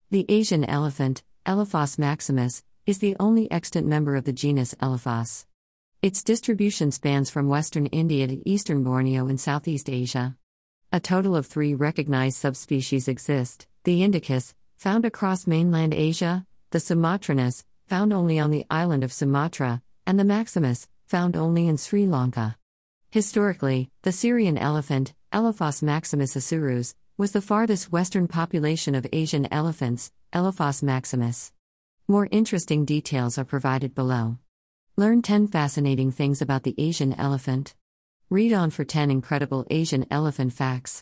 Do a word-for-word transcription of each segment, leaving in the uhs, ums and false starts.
The Asian elephant, Elephas maximus, is the only extant member of the genus Elephas. Its distribution spans from western India to eastern Borneo in Southeast Asia. A total of three recognized subspecies exist: the Indicus, found across mainland Asia, the Sumatranus, found only on the island of Sumatra, and the Maximus, found only in Sri Lanka. Historically, the Syrian elephant, Elephas maximus asurus, was the farthest western population of Asian elephants, Elephas maximus. More interesting details are provided below. Learn ten fascinating things about the Asian elephant. Read on for ten incredible Asian elephant facts.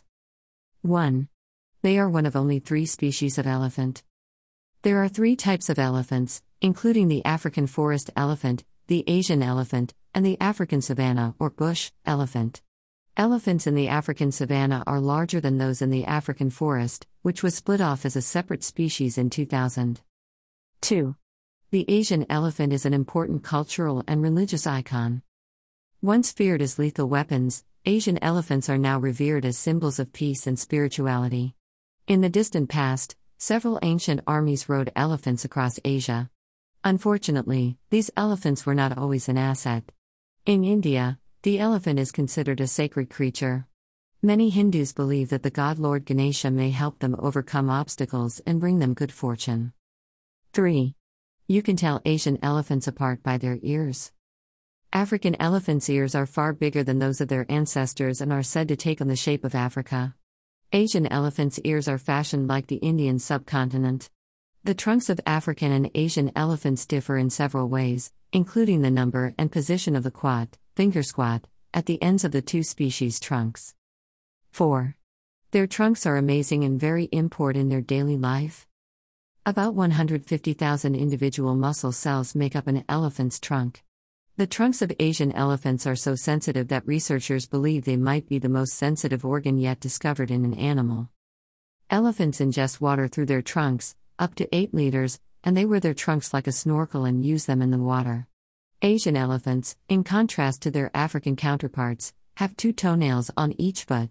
one. They are one of only three species of elephant. There are three types of elephants, including the African forest elephant, the Asian elephant, and the African savanna or bush elephant. Elephants in the African savanna are larger than those in the African forest, which was split off as a separate species in two thousand. two. The Asian elephant is an important cultural and religious icon. Once feared as lethal weapons, Asian elephants are now revered as symbols of peace and spirituality. In the distant past, several ancient armies rode elephants across Asia. Unfortunately, these elephants were not always an asset. In India, the elephant is considered a sacred creature. Many Hindus believe that the god Lord Ganesha may help them overcome obstacles and bring them good fortune. three. You can tell Asian elephants apart by their ears. African elephants' ears are far bigger than those of their ancestors and are said to take on the shape of Africa. Asian elephants' ears are fashioned like the Indian subcontinent. The trunks of African and Asian elephants differ in several ways, including the number and position of the quat, finger squat, at the ends of the two species' trunks. four. Their trunks are amazing and very important in their daily life. About one hundred fifty thousand individual muscle cells make up an elephant's trunk. The trunks of Asian elephants are so sensitive that researchers believe they might be the most sensitive organ yet discovered in an animal. Elephants ingest water through their trunks, up to eight liters, and they wear their trunks like a snorkel and use them in the water. Asian elephants, in contrast to their African counterparts, have two toenails on each foot.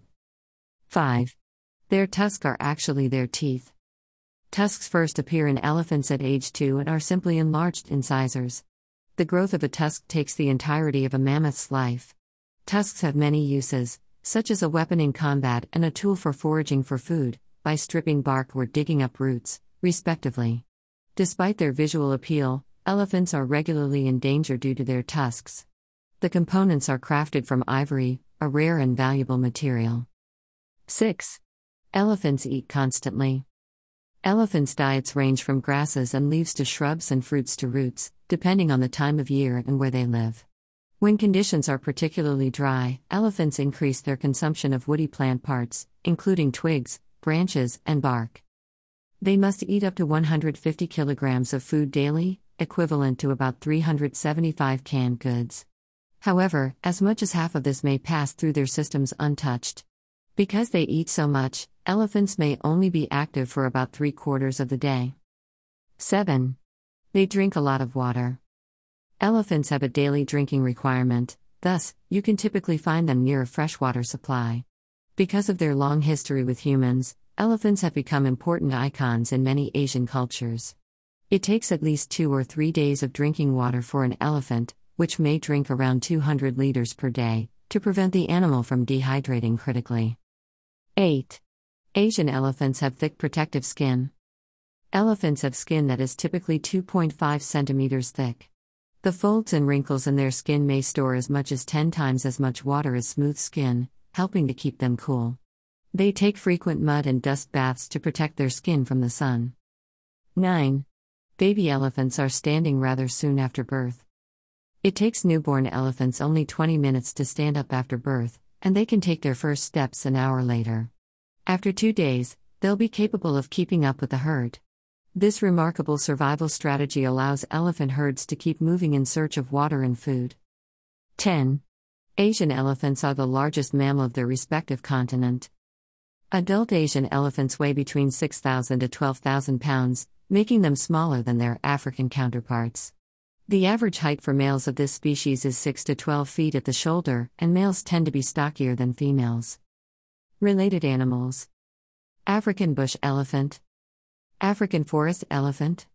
five. Their tusks are actually their teeth. Tusks first appear in elephants at age two and are simply enlarged incisors. The growth of a tusk takes the entirety of a mammoth's life. Tusks have many uses, such as a weapon in combat and a tool for foraging for food, by stripping bark or digging up roots, respectively. Despite their visual appeal, elephants are regularly in danger due to their tusks. The components are crafted from ivory, a rare and valuable material. six. Elephants eat constantly. Elephants' diets range from grasses and leaves to shrubs and fruits to roots, depending on the time of year and where they live. When conditions are particularly dry, elephants increase their consumption of woody plant parts, including twigs, branches, and bark. They must eat up to one hundred fifty kilograms of food daily, equivalent to about three hundred seventy-five canned goods. However, as much as half of this may pass through their systems untouched. Because they eat so much, elephants may only be active for about three quarters of the day. seven. They drink a lot of water. Elephants have a daily drinking requirement, thus, you can typically find them near a freshwater supply. Because of their long history with humans, elephants have become important icons in many Asian cultures. It takes at least two or three days of drinking water for an elephant, which may drink around two hundred liters per day, to prevent the animal from dehydrating critically. eight. Asian elephants have thick protective skin. Elephants have skin that is typically two point five centimeters thick. The folds and wrinkles in their skin may store as much as ten times as much water as smooth skin, helping to keep them cool. They take frequent mud and dust baths to protect their skin from the sun. nine. Baby elephants are standing rather soon after birth. It takes newborn elephants only twenty minutes to stand up after birth, and they can take their first steps an hour later. After two days, they'll be capable of keeping up with the herd. This remarkable survival strategy allows elephant herds to keep moving in search of water and food. ten. Asian elephants are the largest mammal of their respective continent. Adult Asian elephants weigh between six thousand to twelve thousand pounds, making them smaller than their African counterparts. The average height for males of this species is six to twelve feet at the shoulder, and males tend to be stockier than females. Related animals. African bush elephant. African forest elephant.